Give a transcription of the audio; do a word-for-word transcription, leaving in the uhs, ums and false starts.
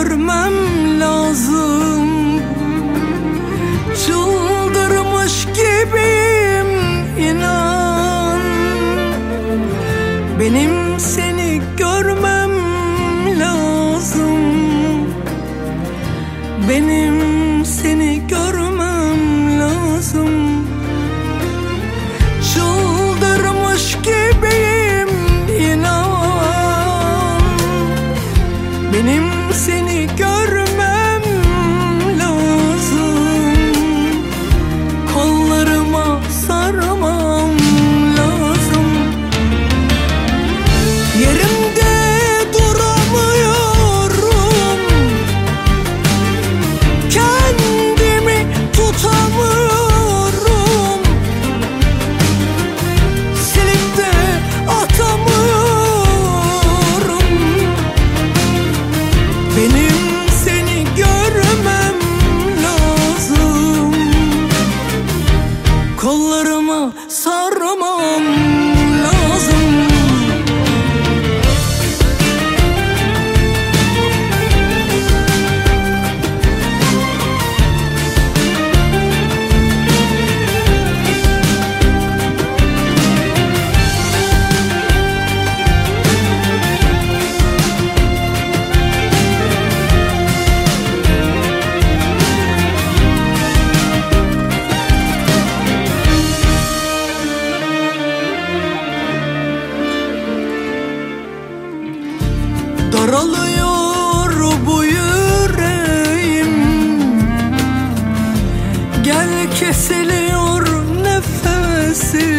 görmem lazım. Çıldırmış gibiyim inan. Benim seni görmem lazım. Benim seni görmem lazım. Çıldırmış gibiyim inan. Benim seni görmem lazım. Kollarıma sarmam lazım. Yerimde duramıyorum. Kendimi tutamıyorum. Silip de atamıyorum. Benim seni görmem lazım. Kollarıma sarmam lazım. Daralıyor bu yüreğim. Gel kesiliyor nefesim.